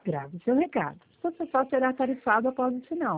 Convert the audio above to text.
Grave seu recado. Você só será tarifado após o sinal.